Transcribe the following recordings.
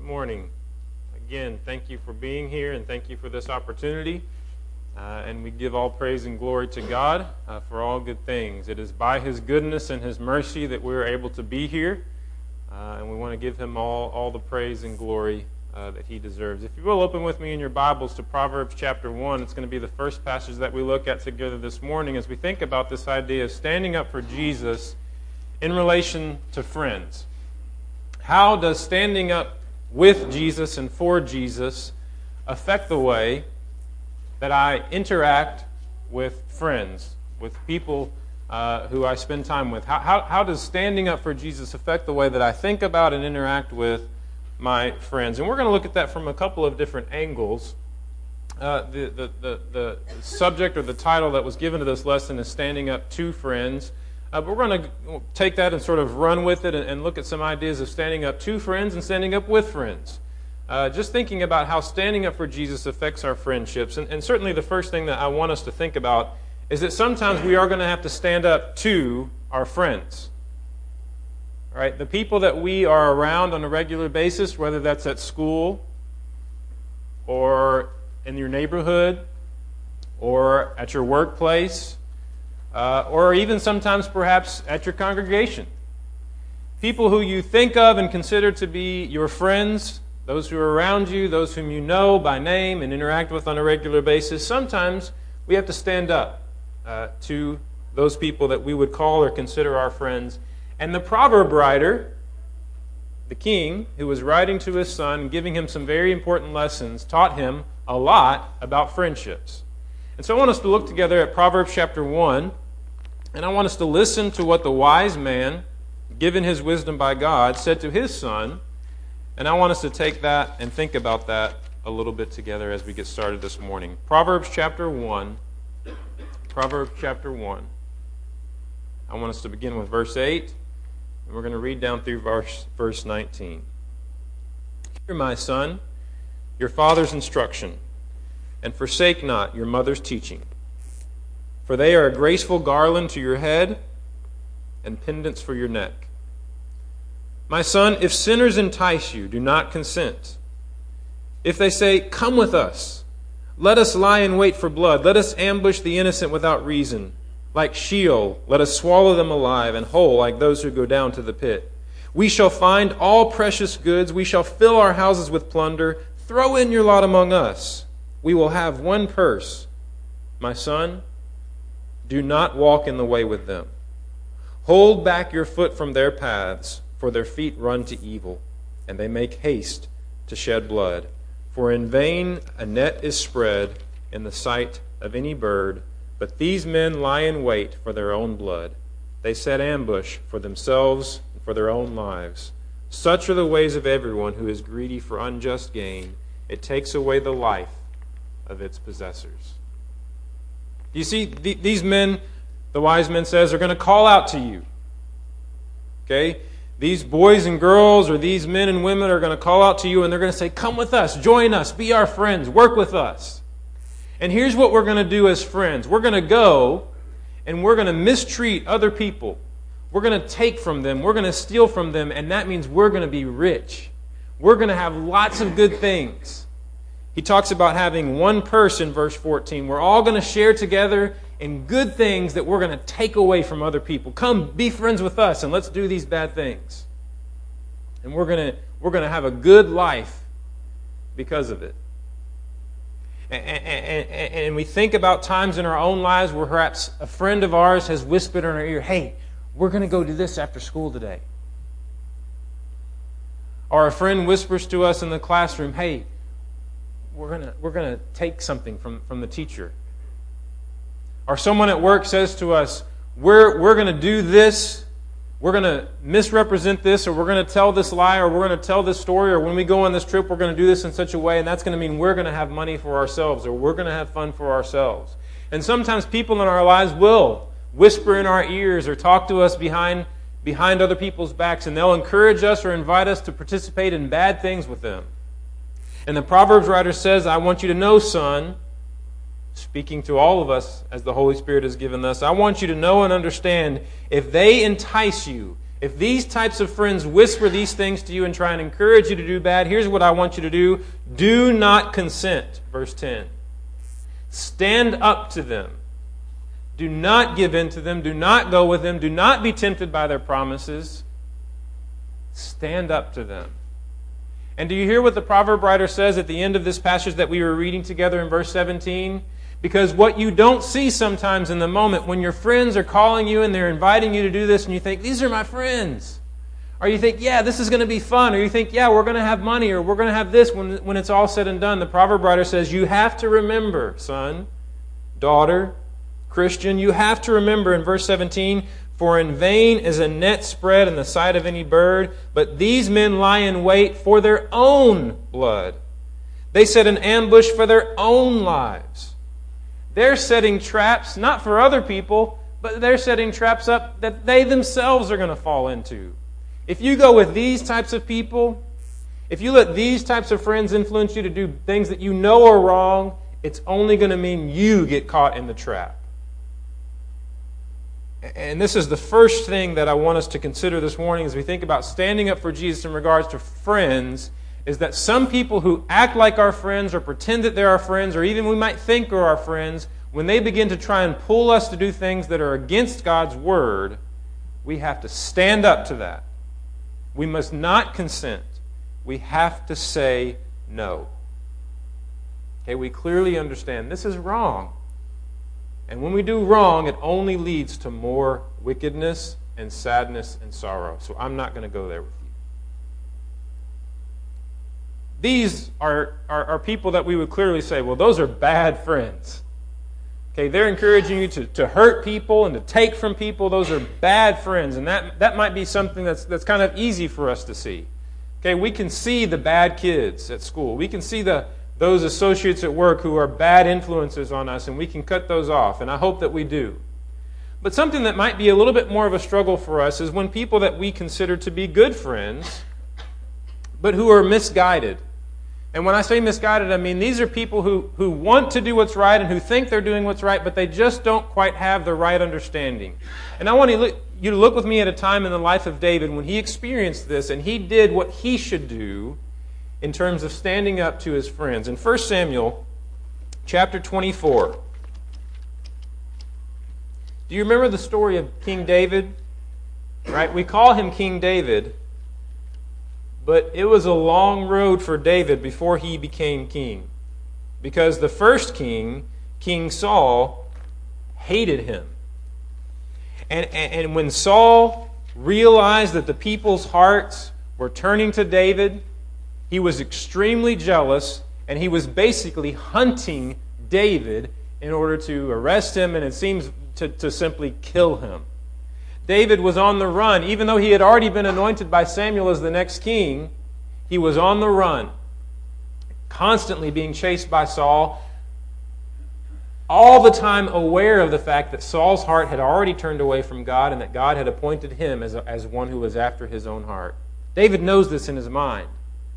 morning. Again, thank you for being here and thank you for this opportunity. And we give all praise and glory to God for all good things. It is by His goodness and His mercy that we are able to be here. And we want to give Him all the praise and glory that He deserves. If you will, open with me in your Bibles to Proverbs chapter 1. It's going to be the first passage that we look at together this morning as we think about this idea of standing up for Jesus in relation to friends. How does standing up with Jesus and for Jesus affect the way that I interact with friends, with people who I spend time with? How does standing up for Jesus affect the way that I think about and interact with my friends? And we're going to look at that from a couple of different angles. The subject or the title that was given to this lesson is Standing Up to Friends. But we're going to take that and sort of run with it and look at some ideas of standing up to friends and standing up with friends. Just thinking about how standing up for Jesus affects our friendships. And certainly the first thing that I want us to think about is that sometimes we are going to have to stand up to our friends. All right? The people that we are around on a regular basis, whether that's at school or in your neighborhood or at your workplace, or even sometimes perhaps at your congregation. People who you think of and consider to be your friends, those who are around you, those whom you know by name and interact with on a regular basis, sometimes we have to stand up to those people that we would call or consider our friends. And the proverb writer, the king, who was writing to his son, giving him some very important lessons, taught him a lot about friendships. And so I want us to look together at Proverbs chapter 1, and I want us to listen to what the wise man, given his wisdom by God, said to his son, and I want us to take that and think about that a little bit together as we get started this morning. Proverbs chapter 1. Proverbs chapter 1. I want us to begin with verse 8, and we're going to read down through verse 19. Hear, my son, your father's instruction, and forsake not your mother's teaching. For they are a graceful garland to your head and pendants for your neck. My son, if sinners entice you, do not consent. If they say, come with us, let us lie in wait for blood, let us ambush the innocent without reason. Like Sheol, let us swallow them alive, and whole like those who go down to the pit. We shall find all precious goods, we shall fill our houses with plunder. Throw in your lot among us. We will have one purse. My son, do not walk in the way with them. Hold back your foot from their paths, for their feet run to evil, and they make haste to shed blood. For in vain a net is spread in the sight of any bird, but these men lie in wait for their own blood. They set ambush for themselves and for their own lives. Such are the ways of everyone who is greedy for unjust gain. It takes away the life of its possessors. You see, these men, the wise man says, are going to call out to you. Okay? These boys and girls or these men and women are going to call out to you and they're going to say, come with us, join us, be our friends, work with us. And here's what we're going to do as friends. We're going to go and we're going to mistreat other people. We're going to take from them. We're going to steal from them. And that means we're going to be rich. We're going to have lots of good things. He talks about having one purse in verse 14. We're all going to share together in good things that we're going to take away from other people. Come, be friends with us, and let's do these bad things. And we're going to have a good life because of it. And we think about times in our own lives where perhaps a friend of ours has whispered in our ear, hey, we're going to go do this after school today. Or a friend whispers to us in the classroom, hey, we're gonna take something from the teacher. Or someone at work says to us, we're going to do this, we're going to misrepresent this, or we're going to tell this lie, or we're going to tell this story, or when we go on this trip, we're going to do this in such a way, and that's going to mean we're going to have money for ourselves, or we're going to have fun for ourselves. And sometimes people in our lives will whisper in our ears or talk to us behind other people's backs, and they'll encourage us or invite us to participate in bad things with them. And the Proverbs writer says, I want you to know, son, speaking to all of us as the Holy Spirit has given us, I want you to know and understand, if they entice you, If these types of friends whisper these things to you and try and encourage you to do bad, here's what I want you to do. Do not consent. Verse 10. Stand up to them. Do not give in to them. Do not go with them. Do not be tempted by their promises. Stand up to them. And do you hear what the proverb writer says at the end of this passage that we were reading together in verse 17? Because what you don't see sometimes in the moment when your friends are calling you and they're inviting you to do this and you think, these are my friends. Or you think, yeah, this is going to be fun. Or you think, yeah, we're going to have money or we're going to have this when it's all said and done. The proverb writer says, you have to remember, son, daughter, Christian, you have to remember in verse 17, for in vain is a net spread in the sight of any bird, but these men lie in wait for their own blood. They set an ambush for their own lives. They're setting traps, not for other people, but they're setting traps up that they themselves are going to fall into. If you go with these types of people, if you let these types of friends influence you to do things that you know are wrong, it's only going to mean you get caught in the trap. And this is the first thing that I want us to consider this morning as we think about standing up for Jesus in regards to friends, is that some people who act like our friends or pretend that they're our friends or even we might think are our friends, when they begin to try and pull us to do things that are against God's Word, we have to stand up to that. We must not consent. We have to say no. Okay, we clearly understand this is wrong. And when we do wrong, it only leads to more wickedness and sadness and sorrow. So I'm not going to go there with you. These are people that we would clearly say, well, those are bad friends. Okay, they're encouraging you to hurt people and to take from people. Those are bad friends. And that might be something that's kind of easy for us to see. Okay, we can see the bad kids at school. We can see those associates at work who are bad influences on us, and we can cut those off. And I hope that we do. But something that might be a little bit more of a struggle for us is when people that we consider to be good friends, but who are misguided. And when I say misguided, I mean these are people who want to do what's right and who think they're doing what's right, but they just don't quite have the right understanding. And I want you to look with me at a time in the life of David when he experienced this and he did what he should do in terms of standing up to his friends. In 1 Samuel chapter 24, do you remember the story of King David? Right? We call him King David, but it was a long road for David before he became king. Because the first king, King Saul, hated him. And when Saul realized that the people's hearts were turning to David, he was extremely jealous, and he was basically hunting David in order to arrest him, and it seems to simply kill him. David was on the run. Even though he had already been anointed by Samuel as the next king, he was on the run, constantly being chased by Saul, all the time aware of the fact that Saul's heart had already turned away from God and that God had appointed him as one who was after his own heart. David knows this in his mind.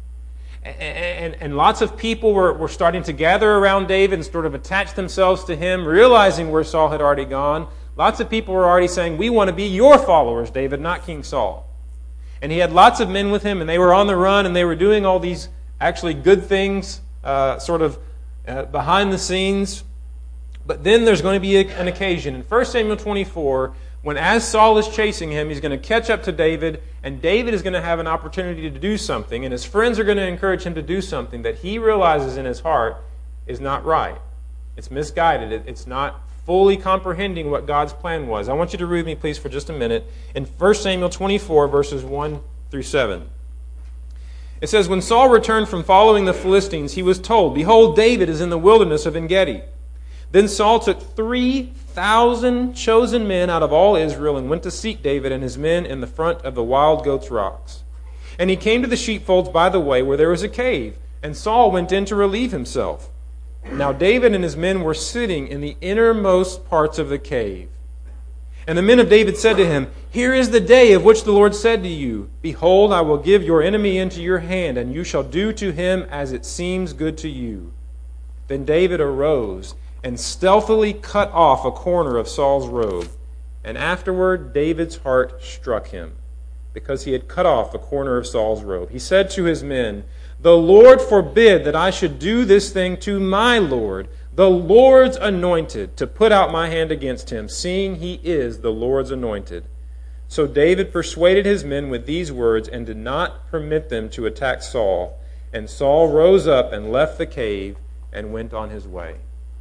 And lots of people were starting to gather around David and sort of attach themselves to him, realizing where Saul had already gone. Lots of people were already saying, we want to be your followers, David, not King Saul. And he had lots of men with him, and they were on the run, and they were doing all these actually good things, behind the scenes. But then there's going to be an occasion. In 1 Samuel 24, when as Saul is chasing him, he's going to catch up to David, and David is going to have an opportunity to do something, and his friends are going to encourage him to do something that he realizes in his heart is not right. It's misguided. It's not fully comprehending what God's plan was. I want you to read with me, please, for just a minute. In 1 Samuel 24, verses 1 through 7. It says, when Saul returned from following the Philistines, he was told, behold, David is in the wilderness of En-Gedi. Then Saul took 3,000 chosen men out of all Israel and went to seek David and his men in the front of the wild goats' rocks. And he came to the sheepfolds by the way where there was a cave, and Saul went in to relieve himself. Now David and his men were sitting in the innermost parts of the cave. And the men of David said to him, here is the day of which the Lord said to you, behold, I will give your enemy into your hand, and you shall do to him as it seems good to you. Then David arose and stealthily cut off a corner of Saul's robe. And afterward David's heart struck him, because he had cut off a corner of Saul's robe. He said to his men, "The Lord forbid that I should do this thing to my Lord, the Lord's anointed, to put out my hand against him, seeing he is the Lord's anointed." So David persuaded his men with these words and did not permit them to attack Saul. And Saul rose up and left the cave and went on his way.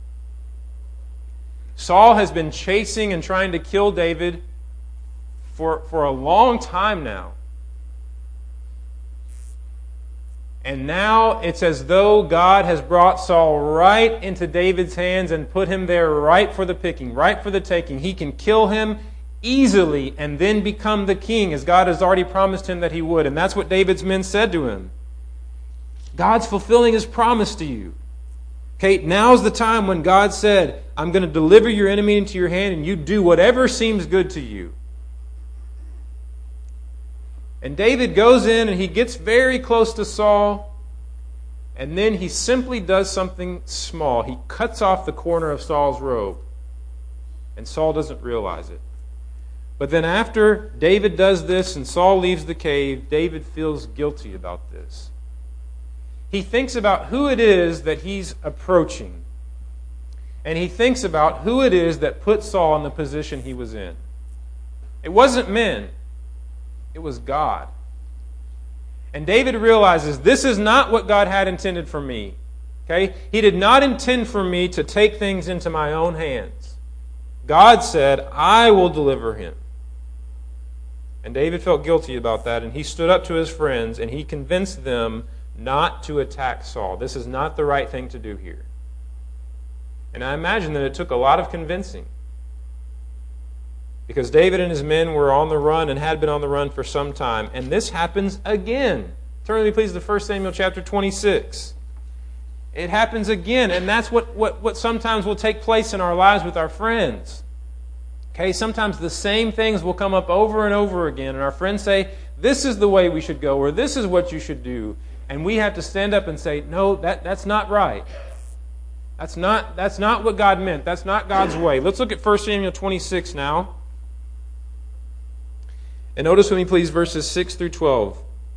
Saul has been chasing and trying to kill David for a long time now. And now it's as though God has brought Saul right into David's hands and put him there right for the picking, right for the taking. He can kill him easily and then become the king, as God has already promised him that he would. And that's what David's men said to him. God's fulfilling his promise to you. Okay, now's the time when God said, "I'm going to deliver your enemy into your hand and you do whatever seems good to you." And David goes in and he gets very close to Saul, and then he simply does something small. He cuts off the corner of Saul's robe, and Saul doesn't realize it. But then after David does this and Saul leaves the cave, David feels guilty about this. He thinks about who it is that he's approaching, and he thinks about who it is that put Saul in the position he was in. It wasn't men. It was God. And David realizes this is not what God had intended for me. Okay? He did not intend for me to take things into my own hands. God said, "I will deliver him." And David felt guilty about that, and he stood up to his friends, and he convinced them not to attack Saul. This is not the right thing to do here. And I imagine that it took a lot of convincing, because David and his men were on the run and had been on the run for some time. And this happens again. Turn with me, please, to 1 Samuel chapter 26. It happens again, and that's what sometimes will take place in our lives with our friends. Okay, sometimes the same things will come up over and over again, and our friends say, "This is the way we should go," or "This is what you should do." And we have to stand up and say, "No, that's not right. That's not what God meant. That's not God's way." Let's look at 1 Samuel 26 now. And notice with me, please, verses 6 through 12.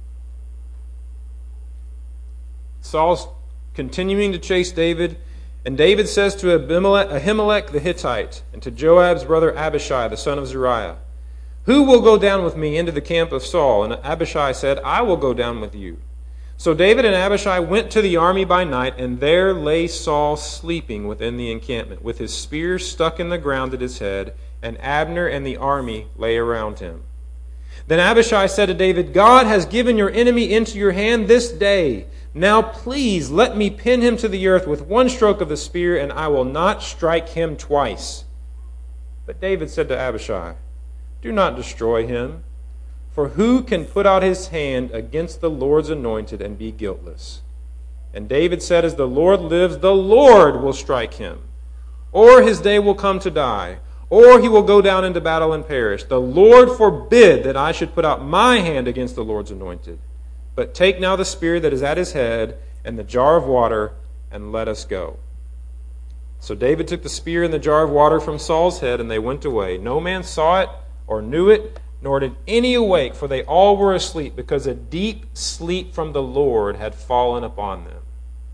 Saul's continuing to chase David, and David says to Ahimelech the Hittite and to Joab's brother Abishai, the son of Zeruiah, "Who will go down with me into the camp of Saul?" And Abishai said, "I will go down with you." So David and Abishai went to the army by night, and there lay Saul sleeping within the encampment, with his spear stuck in the ground at his head, and Abner and the army lay around him. Then Abishai said to David, "God has given your enemy into your hand this day. Now please let me pin him to the earth with one stroke of the spear, and I will not strike him twice." But David said to Abishai, "Do not destroy him, for who can put out his hand against the Lord's anointed and be guiltless?" And David said, "As the Lord lives, the Lord will strike him, or his day will come to die, or he will go down into battle and perish. The Lord forbid that I should put out my hand against the Lord's anointed. But take now the spear that is at his head and the jar of water, and let us go." So David took the spear and the jar of water from Saul's head, and they went away. No man saw it or knew it, nor did any awake, for they all were asleep, because a deep sleep from the Lord had fallen upon them.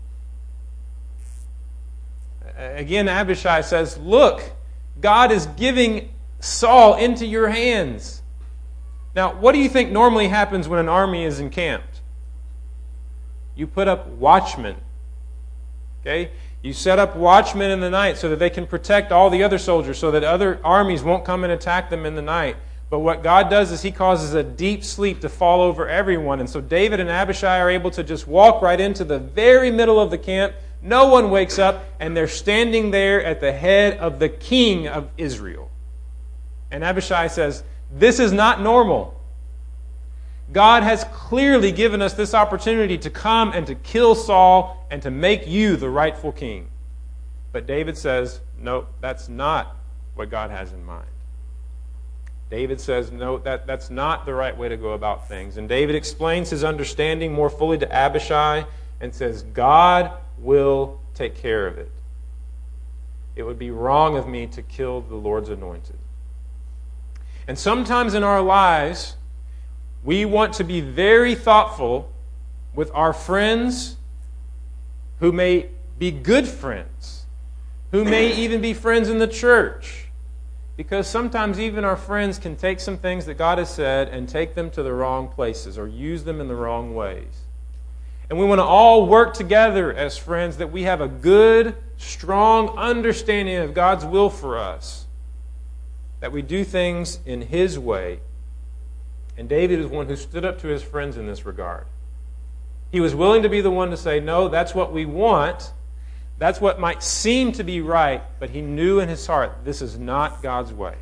Again, Abishai says, "Look, God is giving Saul into your hands." Now, what do you think normally happens when an army is encamped? You put up watchmen. Okay? You set up watchmen in the night so that they can protect all the other soldiers, so that other armies won't come and attack them in the night. But what God does is He causes a deep sleep to fall over everyone. And so David and Abishai are able to just walk right into the very middle of the camp. No one wakes up, and they're standing there at the head of the king of Israel. And Abishai says, "This is not normal. God has clearly given us this opportunity to come and to kill Saul and to make you the rightful king." But David says, "No, that's not what God has in mind." David says, "No, that's not the right way to go about things." And David explains his understanding more fully to Abishai and says, "God will take care of it. It would be wrong of me to kill the Lord's anointed." And sometimes in our lives, we want to be very thoughtful with our friends who may be good friends, who may even be friends in the church. Because sometimes even our friends can take some things that God has said and take them to the wrong places or use them in the wrong ways. And we want to all work together as friends that we have a good, strong understanding of God's will for us, that we do things in His way. And David is one who stood up to his friends in this regard. He was willing to be the one to say, no, that's what we want. That's what might seem to be right, but he knew in his heart, this is not God's way.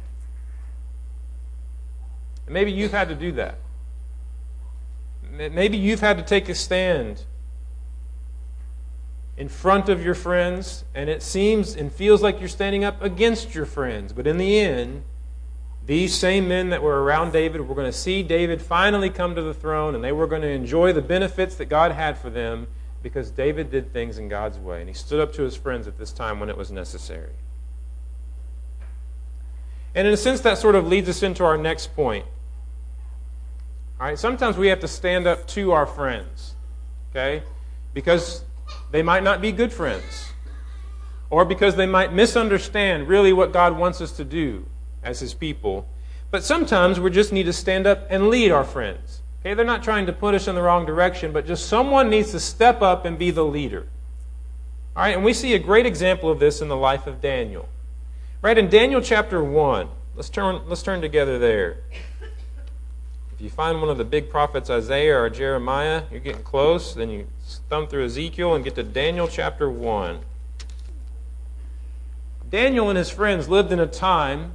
And maybe you've had to do that. Maybe you've had to take a stand in front of your friends, and it seems and feels like you're standing up against your friends. But in the end, these same men that were around David were going to see David finally come to the throne, and they were going to enjoy the benefits that God had for them because David did things in God's way, and he stood up to his friends at this time when it was necessary. And in a sense, that sort of leads us into our next point. All right, sometimes we have to stand up to our friends, okay? Because they might not be good friends, or because they might misunderstand really what God wants us to do as His people. But sometimes we just need to stand up and lead our friends. Okay, they're not trying to put us in the wrong direction, but just someone needs to step up and be the leader. All right, and we see a great example of this in the life of Daniel. Right, in Daniel chapter 1, let's turn together there. If you find one of the big prophets, Isaiah or Jeremiah, you're getting close. Then you thumb through Ezekiel and get to Daniel chapter 1. Daniel and his friends lived in a time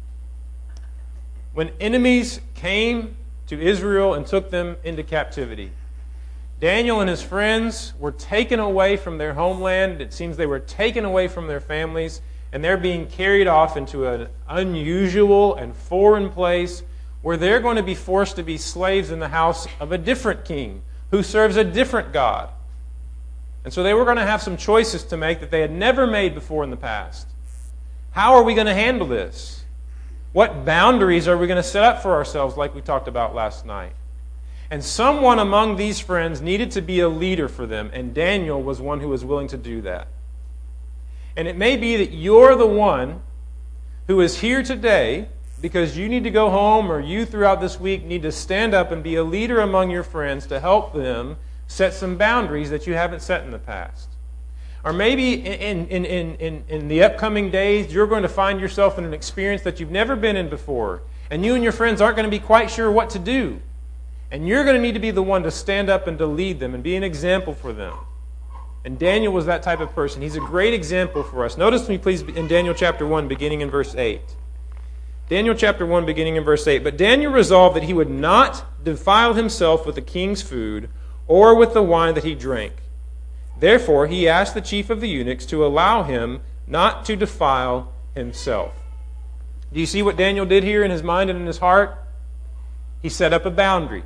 when enemies came to Israel and took them into captivity. Daniel and his friends were taken away from their homeland. It seems they were taken away from their families, and they're being carried off into an unusual and foreign place where they're going to be forced to be slaves in the house of a different king who serves a different God. And so they were going to have some choices to make that they had never made before in the past. How are we going to handle this? What boundaries are we going to set up for ourselves like we talked about last night? And someone among these friends needed to be a leader for them, and Daniel was one who was willing to do that. And it may be that you're the one who is here today because you need to go home, or you throughout this week need to stand up and be a leader among your friends to help them set some boundaries that you haven't set in the past. Or maybe in the upcoming days, you're going to find yourself in an experience that you've never been in before, and you and your friends aren't going to be quite sure what to do. And you're going to need to be the one to stand up and to lead them and be an example for them. And Daniel was that type of person. He's a great example for us. Notice me, please, in Daniel chapter 1, beginning in verse 8. Daniel chapter 1, beginning in verse 8. But Daniel resolved that he would not defile himself with the king's food or with the wine that he drank. Therefore, he asked the chief of the eunuchs to allow him not to defile himself. Do you see what Daniel did here in his mind and in his heart? He set up a boundary.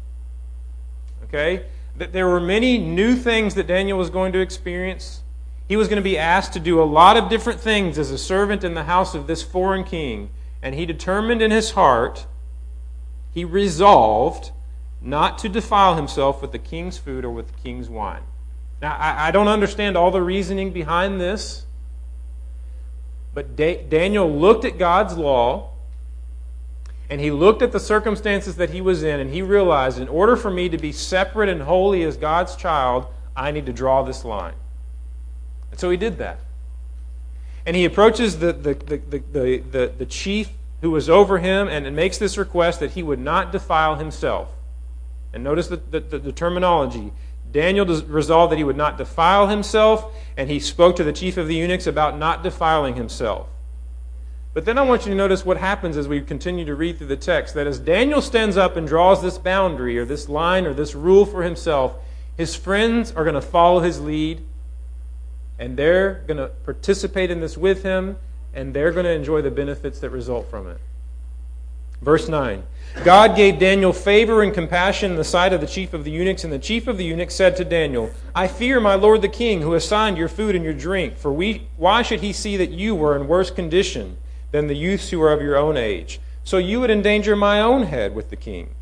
Okay? That there were many new things that Daniel was going to experience. He was going to be asked to do a lot of different things as a servant in the house of this foreign king. And he determined in his heart, he resolved not to defile himself with the king's food or with the king's wine. Now, I don't understand all the reasoning behind this, but Daniel looked at God's law, and he looked at the circumstances that he was in, and he realized, in order for me to be separate and holy as God's child, I need to draw this line. And so he did that. And he approaches the chief who was over him and makes this request that he would not defile himself. And notice the terminology. Daniel resolved that he would not defile himself, and he spoke to the chief of the eunuchs about not defiling himself. But then I want you to notice what happens as we continue to read through the text, that as Daniel stands up and draws this boundary or this line or this rule for himself, his friends are going to follow his lead, and they're going to participate in this with him, and they're going to enjoy the benefits that result from it. Verse 9, God gave Daniel favor and compassion in the sight of the chief of the eunuchs, and the chief of the eunuchs said to Daniel, I fear my lord the king, who assigned your food and your drink, for why should he see that you were in worse condition than the youths who are of your own age? So you would endanger my own head with the king.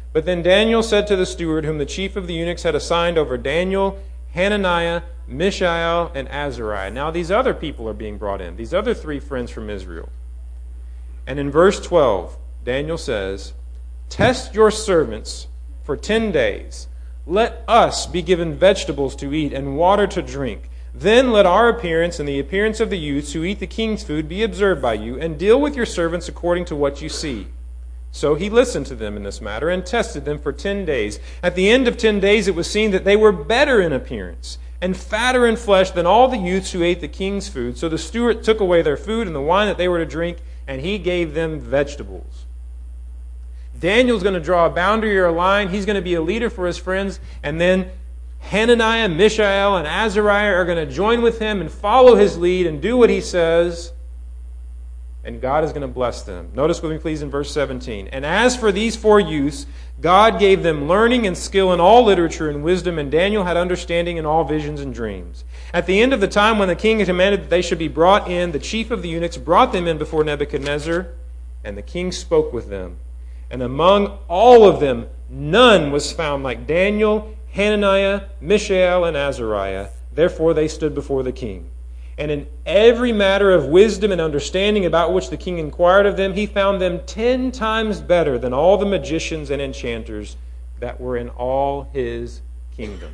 But then Daniel said to the steward, whom the chief of the eunuchs had assigned over Daniel, Hananiah, Mishael, and Azariah. Now these other people are being brought in, these other three friends from Israel. And in verse 12, Daniel says, "Test your servants for 10 days. Let us be given vegetables to eat and water to drink. Then let our appearance and the appearance of the youths who eat the king's food be observed by you, and deal with your servants according to what you see." So he listened to them in this matter and tested them for 10 days. At the end of 10 days it was seen that they were better in appearance and fatter in flesh than all the youths who ate the king's food. So the steward took away their food and the wine that they were to drink, and he gave them vegetables. Daniel's going to draw a boundary or a line. He's going to be a leader for his friends, and then Hananiah, Mishael, and Azariah are going to join with him and follow his lead and do what he says, and God is going to bless them. Notice with me, please, in verse 17. "And as for these 4 youths, God gave them learning and skill in all literature and wisdom, and Daniel had understanding in all visions and dreams. At the end of the time when the king had commanded that they should be brought in, the chief of the eunuchs brought them in before Nebuchadnezzar, and the king spoke with them. And among all of them, none was found like Daniel, Hananiah, Mishael, and Azariah. Therefore they stood before the king. And in every matter of wisdom and understanding about which the king inquired of them, he found them 10 times better than all the magicians and enchanters that were in all his kingdom."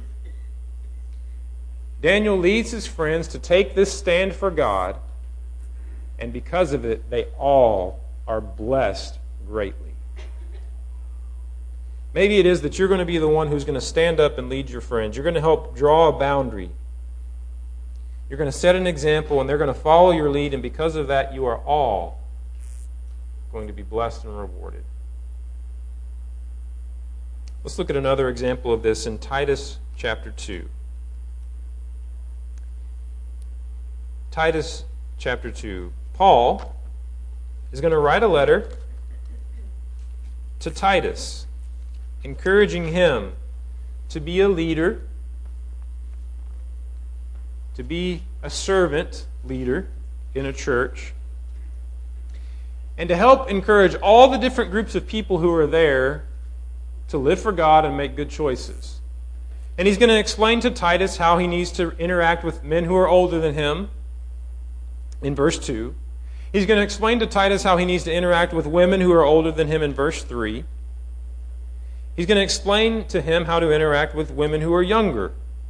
Daniel leads his friends to take this stand for God, and because of it, they all are blessed greatly. Maybe it is that you're going to be the one who's going to stand up and lead your friends. You're going to help draw a boundary. You're going to set an example, and they're going to follow your lead, and because of that, you are all going to be blessed and rewarded. Let's look at another example of this in Titus chapter 2. Titus chapter 2. Paul is going to write a letter to Titus, encouraging him to be a leader, to be a servant leader in a church, and to help encourage all the different groups of people who are there to live for God and make good choices. And he's going to explain to Titus how he needs to interact with men who are older than him in verse 2. He's going to explain to Titus how he needs to interact with women who are older than him in verse 3. He's going to explain to him how to interact with women who are younger.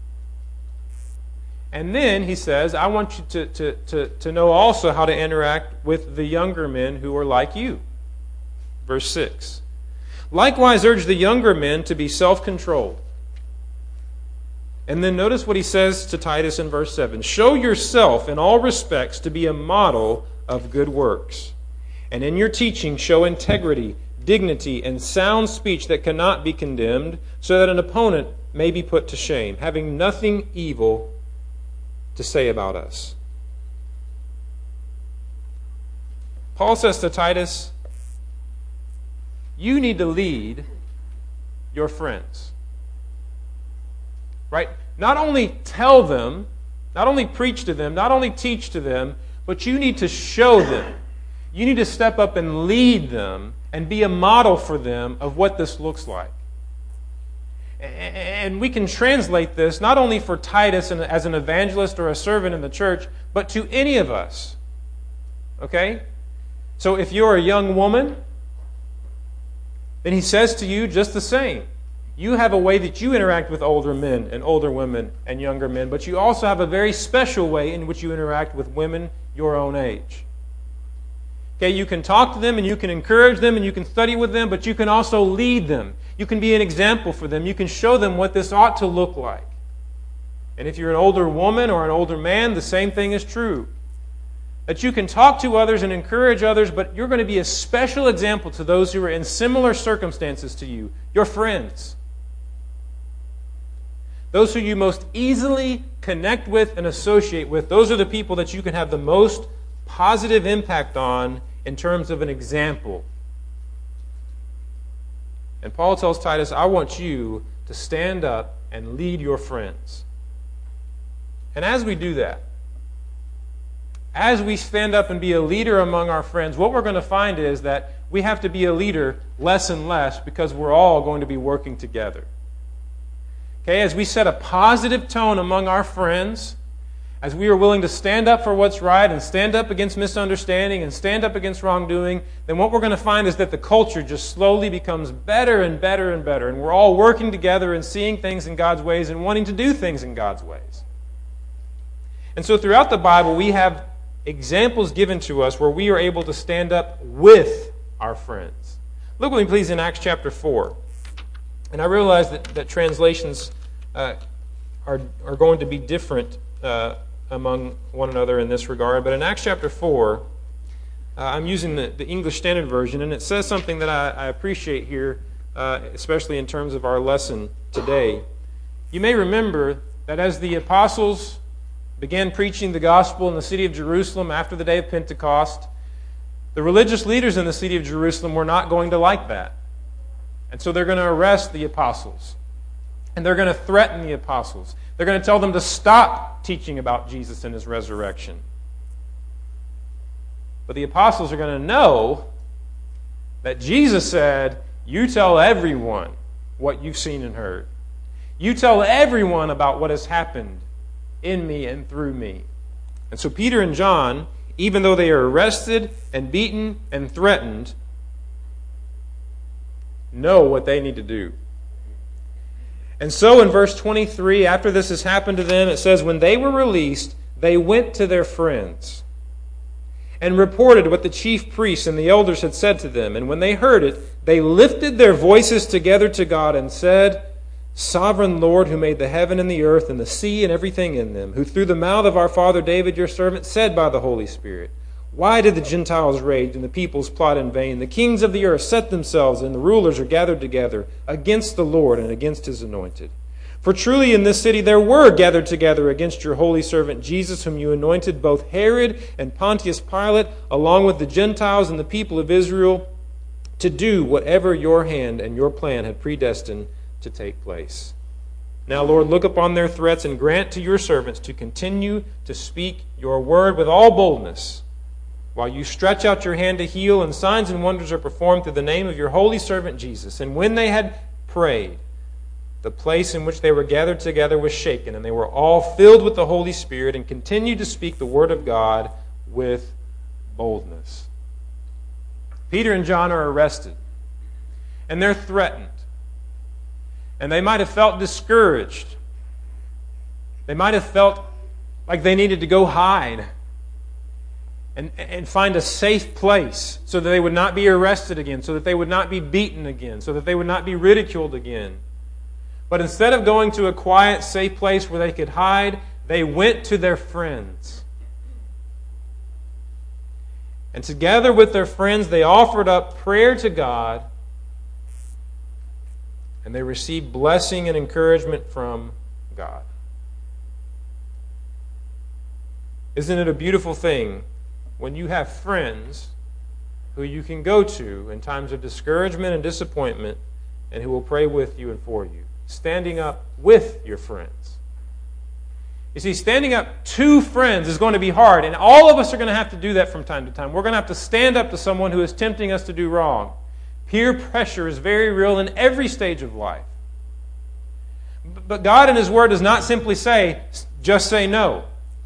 And then he says, I want you to know also how to interact with the younger men who are like you. Verse 6. Likewise urge the younger men to be self-controlled. And then notice what he says to Titus in verse 7. Show yourself in all respects to be a model of good works. And in your teaching show integrity, dignity, and sound speech that cannot be condemned, so that an opponent may be put to shame, having nothing evil to say about us. Paul says to Titus, you need to lead your friends. Right? Not only tell them, not only preach to them, not only teach to them, but you need to show them. You need to step up and lead them and be a model for them of what this looks like. And we can translate this not only for Titus as an evangelist or a servant in the church, but to any of us. Okay? So if you're a young woman, then he says to you just the same. You have a way that you interact with older men and older women and younger men, but you also have a very special way in which you interact with women your own age. Okay, you can talk to them and you can encourage them and you can study with them, but you can also lead them. You can be an example for them. You can show them what this ought to look like. And if you're an older woman or an older man, the same thing is true. That you can talk to others and encourage others, but you're going to be a special example to those who are in similar circumstances to you, your friends. Those who you most easily connect with and associate with, those are the people that you can have the most positive impact on in terms of an example. And Paul tells Titus, I want you to stand up and lead your friends. And as we do that, as we stand up and be a leader among our friends, what we're going to find is that we have to be a leader less and less because we're all going to be working together. Okay, as we set a positive tone among our friends, as we are willing to stand up for what's right and stand up against misunderstanding and stand up against wrongdoing, then what we're going to find is that the culture just slowly becomes better and better and better. And we're all working together and seeing things in God's ways and wanting to do things in God's ways. And so throughout the Bible, we have examples given to us where we are able to stand up with our friends. Look with me, please, in Acts chapter 4. And I realize that translations are going to be different among one another in this regard. But in Acts chapter 4, I'm using the English Standard Version, and it says something that I appreciate here, especially in terms of our lesson today. You may remember that as the apostles began preaching the gospel in the city of Jerusalem after the day of Pentecost, the religious leaders in the city of Jerusalem were not going to like that. And so they're going to arrest the apostles. And they're going to threaten the apostles. They're going to tell them to stop teaching about Jesus and His resurrection. But the apostles are going to know that Jesus said, you tell everyone what you've seen and heard. You tell everyone about what has happened in me and through me. And so Peter and John, even though they are arrested and beaten and threatened, know what they need to do. And so in verse 23, after this has happened to them, it says, when they were released, they went to their friends and reported what the chief priests and the elders had said to them. And when they heard it, they lifted their voices together to God and said, Sovereign Lord, who made the heaven and the earth and the sea and everything in them, who through the mouth of our father David, your servant, said by the Holy Spirit, why did the Gentiles rage and the peoples plot in vain? The kings of the earth set themselves, and the rulers are gathered together against the Lord and against His anointed. For truly in this city there were gathered together against your holy servant Jesus, whom you anointed, both Herod and Pontius Pilate, along with the Gentiles and the people of Israel, to do whatever your hand and your plan had predestined to take place. Now, Lord, look upon their threats and grant to your servants to continue to speak your word with all boldness, while you stretch out your hand to heal, and signs and wonders are performed through the name of your holy servant Jesus. And when they had prayed, the place in which they were gathered together was shaken, and they were all filled with the Holy Spirit and continued to speak the word of God with boldness. Peter and John are arrested, and they're threatened. And they might have felt discouraged. They might have felt like they needed to go hide and find a safe place so that they would not be arrested again, so that they would not be beaten again, so that they would not be ridiculed again. But instead of going to a quiet, safe place where they could hide, they went to their friends. And together with their friends, they offered up prayer to God, and they received blessing and encouragement from God. Isn't it a beautiful thing when you have friends who you can go to in times of discouragement and disappointment, and who will pray with you and for you? Standing up with your friends. You see, standing up to friends is going to be hard, and all of us are going to have to do that from time to time. We're going to have to stand up to someone who is tempting us to do wrong. Peer pressure is very real in every stage of life. But God in His Word does not simply say, just say no.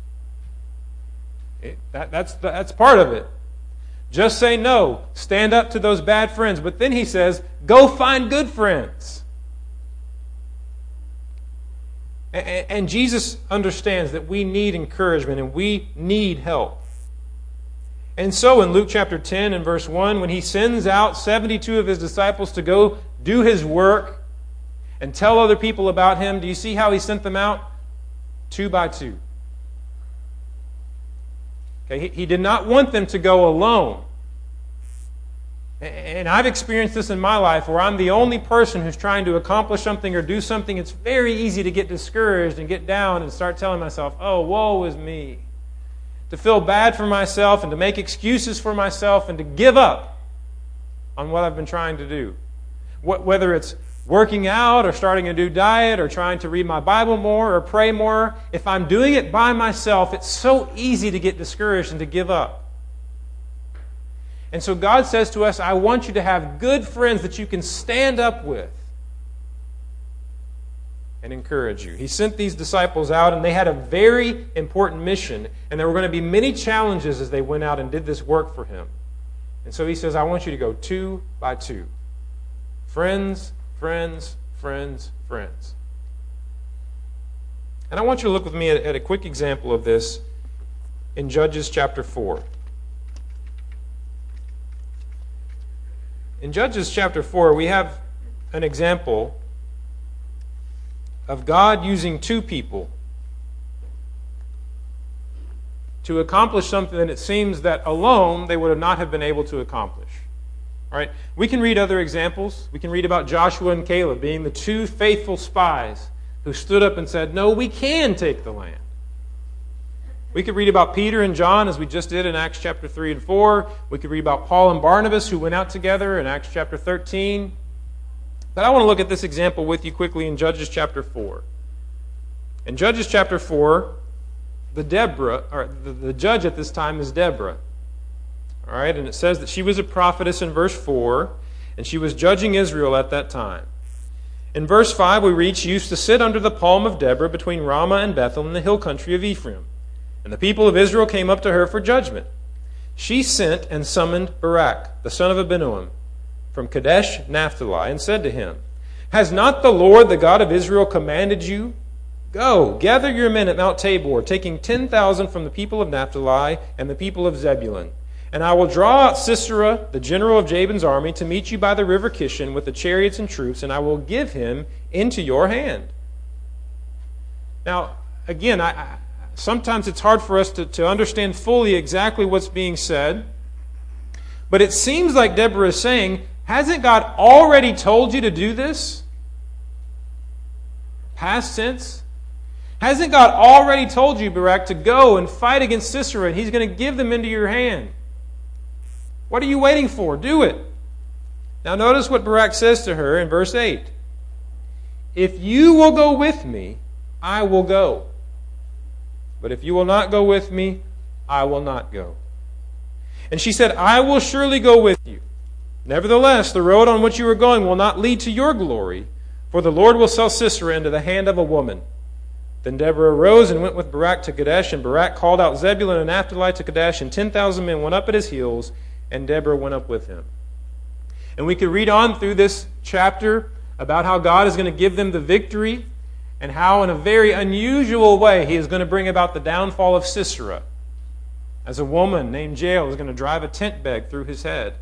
That's part of it. Just say no. Stand up to those bad friends. But then He says, go find good friends. And Jesus understands that we need encouragement and we need help. And so in Luke chapter 10 and verse 1, when He sends out 72 of His disciples to go do His work and tell other people about Him, do you see how He sent them out? 2 by 2. Okay, He did not want them to go alone. And I've experienced this in my life where I'm the only person who's trying to accomplish something or do something. It's very easy to get discouraged and get down and start telling myself, oh, woe is me. To feel bad for myself and to make excuses for myself and to give up on what I've been trying to do. Whether it's working out or starting a new diet or trying to read my Bible more or pray more, if I'm doing it by myself, it's so easy to get discouraged and to give up. And so God says to us, I want you to have good friends that you can stand up with and encourage you. He sent these disciples out, and they had a very important mission, and there were going to be many challenges as they went out and did this work for Him. And so He says, I want you to go 2 by 2. Friends, friends, friends, friends. And I want you to look with me at a quick example of this in Judges chapter 4. In Judges chapter 4, we have an example of God using 2 people to accomplish something that it seems that alone they would not have been able to accomplish. All right? We can read other examples. We can read about Joshua and Caleb being the 2 faithful spies who stood up and said, no, we can take the land. We could read about Peter and John, as we just did in Acts chapter 3 and 4. We could read about Paul and Barnabas, who went out together in Acts chapter 13. But I want to look at this example with you quickly in Judges chapter 4. In Judges chapter 4, the judge at this time is Deborah. All right, and it says that she was a prophetess in verse 4, and she was judging Israel at that time. In verse 5, we read, she used to sit under the palm of Deborah between Ramah and Bethel in the hill country of Ephraim. And the people of Israel came up to her for judgment. She sent and summoned Barak, the son of Abinoam, from Kadesh Naphtali, and said to him, has not the Lord, the God of Israel, commanded you? Go, gather your men at Mount Tabor, taking 10,000 from the people of Naphtali and the people of Zebulun. And I will draw out Sisera, the general of Jabin's army, to meet you by the river Kishon with the chariots and troops, and I will give him into your hand. Now, again, sometimes it's hard for us to understand fully exactly what's being said. But it seems like Deborah is saying, hasn't God already told you to do this? Past tense. Hasn't God already told you, Barak, to go and fight against Sisera, and He's going to give them into your hand? What are you waiting for? Do it. Now notice what Barak says to her in verse 8. If you will go with me, I will go. But if you will not go with me, I will not go. And she said, I will surely go with you. Nevertheless, the road on which you are going will not lead to your glory, for the Lord will sell Sisera into the hand of a woman. Then Deborah arose and went with Barak to Kadesh, and Barak called out Zebulun and Naphtali to Kadesh, and 10,000 men went up at his heels, and Deborah went up with him. And we could read on through this chapter about how God is going to give them the victory, and how in a very unusual way He is going to bring about the downfall of Sisera, as a woman named Jael is going to drive a tent peg through his head.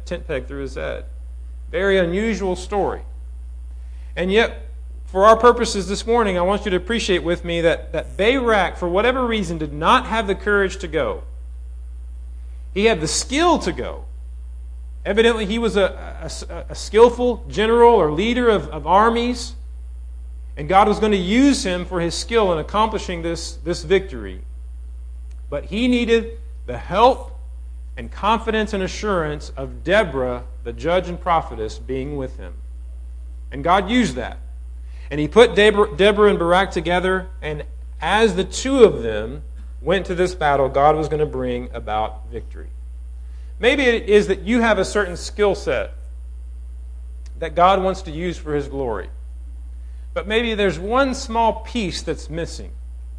Very unusual story. And yet, for our purposes this morning, I want you to appreciate with me that Barak, for whatever reason, did not have the courage to go. He had the skill to go. Evidently, he was a skillful general or leader of armies, and God was going to use him for his skill in accomplishing this victory. But he needed the help and confidence and assurance of Deborah, the judge and prophetess, being with him. And God used that. And He put Deborah and Barak together, and as the 2 of them went to this battle, God was going to bring about victory. Maybe it is that you have a certain skill set that God wants to use for His glory. But maybe there's one small piece that's missing.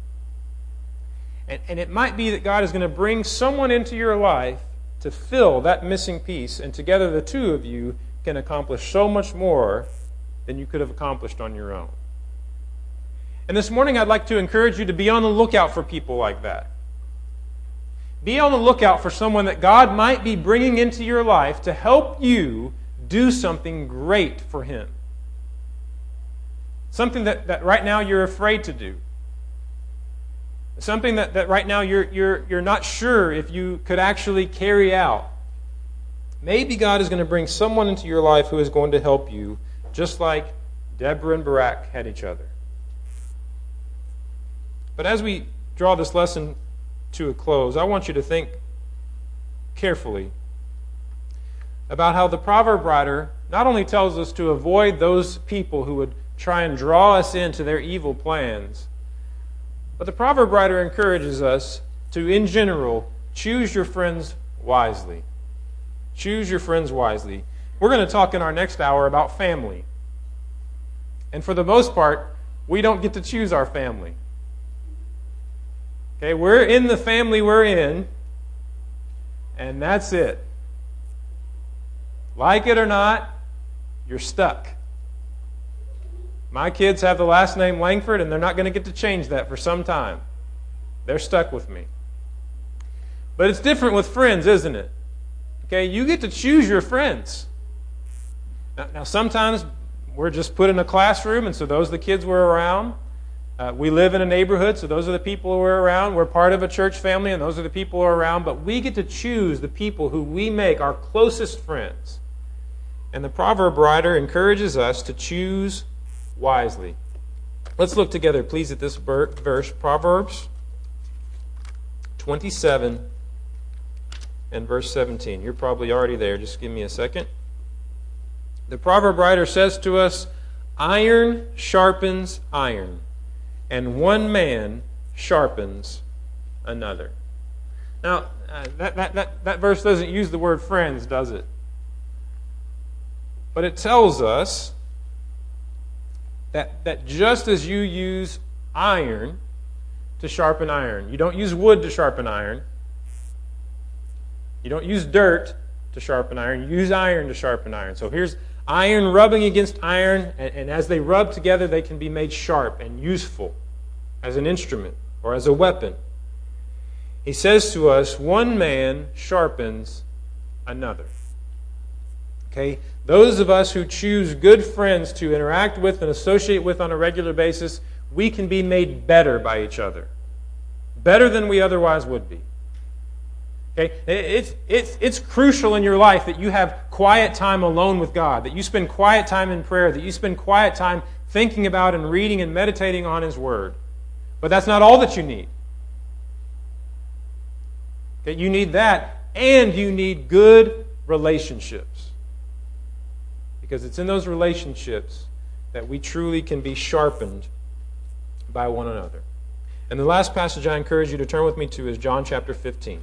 And it might be that God is going to bring someone into your life to fill that missing piece, and together the 2 of you can accomplish so much more than you could have accomplished on your own. And this morning I'd like to encourage you to be on the lookout for people like that. Be on the lookout for someone that God might be bringing into your life to help you do something great for Him. Something that right now you're afraid to do. Something that right now you're not sure if you could actually carry out. Maybe God is going to bring someone into your life who is going to help you, just like Deborah and Barak had each other. But as we draw this lesson to a close, I want you to think carefully about how the proverb writer not only tells us to avoid those people who would try and draw us into their evil plans, but the proverb writer encourages us to, in general, choose your friends wisely. Choose your friends wisely. We're going to talk in our next hour about family. And for the most part, we don't get to choose our family. Okay, we're in the family we're in, and that's it. Like it or not, you're stuck. My kids have the last name Langford, and they're not going to get to change that for some time. They're stuck with me. But it's different with friends, isn't it? Okay, you get to choose your friends. Now sometimes we're just put in a classroom, and so those are the kids we're around. We live in a neighborhood, so those are the people we're around. We're part of a church family, and those are the people we're around. But we get to choose the people who we make our closest friends. And the proverb writer encourages us to choose wisely. Let's look together, please, at this verse, Proverbs 27 and verse 17. You're probably already there. Just give me a second. The proverb writer says to us, "Iron sharpens iron, and one man sharpens another." Now, that verse doesn't use the word friends, does it? But it tells us that just as you use iron to sharpen iron, you don't use wood to sharpen iron, you don't use dirt to sharpen iron, you use iron to sharpen iron. So here's iron rubbing against iron, and as they rub together, they can be made sharp and useful as an instrument or as a weapon. He says to us, one man sharpens another. Okay? Those of us who choose good friends to interact with and associate with on a regular basis, we can be made better by each other. Better than we otherwise would be. Okay? It's crucial in your life that you have quiet time alone with God, that you spend quiet time in prayer, that you spend quiet time thinking about and reading and meditating on His Word. But that's not all that you need. Okay? You need that, and you need good relationships. Because it's in those relationships that we truly can be sharpened by one another. And the last passage I encourage you to turn with me to is John chapter 15.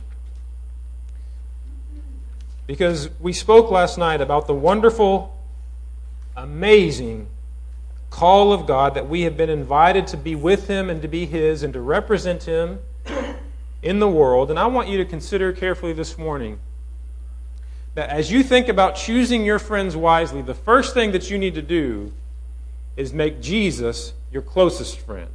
Because we spoke last night about the wonderful, amazing call of God that we have been invited to be with Him and to be His and to represent Him in the world. And I want you to consider carefully this morning that as you think about choosing your friends wisely, the first thing that you need to do is make Jesus your closest friend.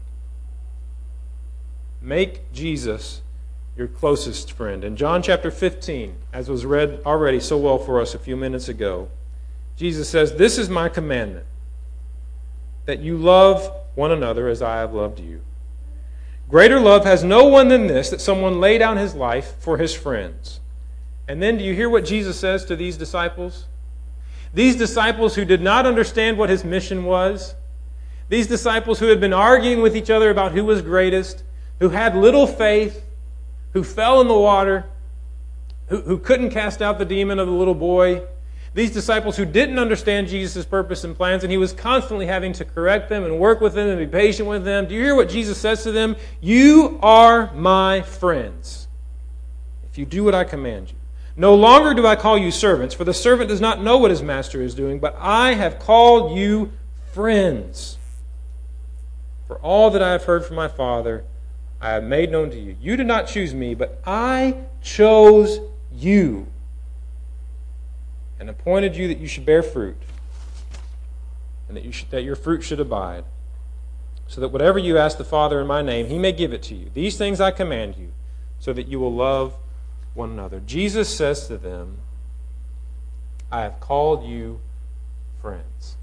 Make Jesus your closest friend. In John chapter 15, as was read already so well for us a few minutes ago, Jesus says, "This is my commandment, that you love one another as I have loved you. Greater love has no one than this, that someone lay down his life for his friends." And then do you hear what Jesus says to these disciples? These disciples who did not understand what His mission was, these disciples who had been arguing with each other about who was greatest, who had little faith, who fell in the water, who couldn't cast out the demon of the little boy, these disciples who didn't understand Jesus' purpose and plans, and He was constantly having to correct them and work with them and be patient with them. Do you hear what Jesus says to them? "You are my friends, if you do what I command you. No longer do I call you servants, for the servant does not know what his master is doing, but I have called you friends. For all that I have heard from my Father, I have made known to you. You did not choose me, but I chose you and appointed you that you should bear fruit, and that your fruit should abide, so that whatever you ask the Father in my name, He may give it to you. These things I command you, so that you will love one another." Jesus says to them, "I have called you friends."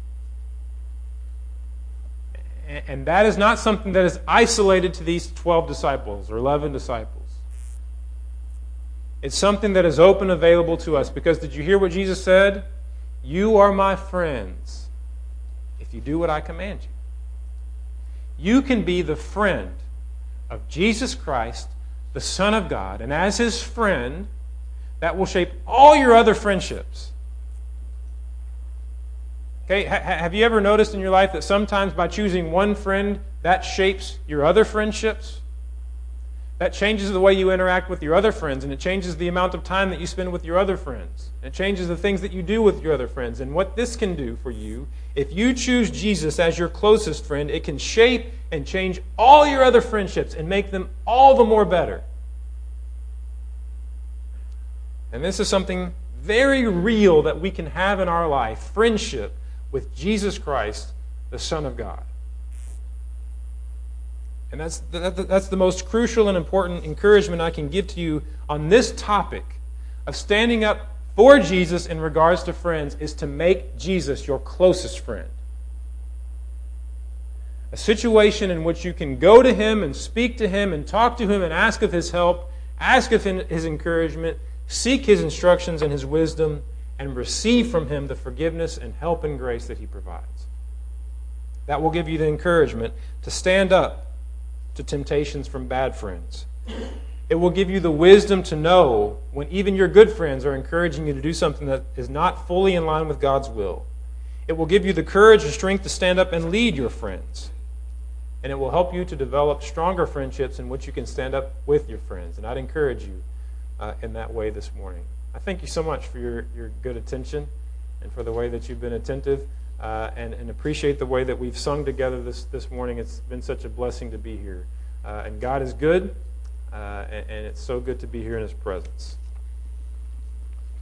And that is not something that is isolated to these 12 disciples or 11 disciples. It's something that is open, available to us. Because did you hear what Jesus said? "You are my friends if you do what I command you." You can be the friend of Jesus Christ, the Son of God, and as His friend, that will shape all your other friendships. Okay, have you ever noticed in your life that sometimes by choosing one friend, that shapes your other friendships? that changes the way you interact with your other friends, and it changes the amount of time that you spend with your other friends. It changes the things that you do with your other friends. And what this can do for you, if you choose Jesus as your closest friend, it can shape and change all your other friendships and make them all the more better. And this is something very real that we can have in our life, friendship with Jesus Christ, the Son of God. And that's the most crucial and important encouragement I can give to you on this topic of standing up for Jesus in regards to friends, is to make Jesus your closest friend. A situation in which you can go to Him and speak to Him and talk to Him and ask of His help, ask of His encouragement, seek His instructions and His wisdom, and receive from Him the forgiveness and help and grace that He provides. That will give you the encouragement to stand up to temptations from bad friends. It will give you the wisdom to know when even your good friends are encouraging you to do something that is not fully in line with God's will. It will give you the courage and strength to stand up and lead your friends. And it will help you to develop stronger friendships in which you can stand up with your friends. And I'd encourage you in that way this morning. I thank you so much for your good attention and for the way that you've been attentive. And appreciate the way that we've sung together this morning. It's been such a blessing to be here. And God is good, and it's so good to be here in His presence.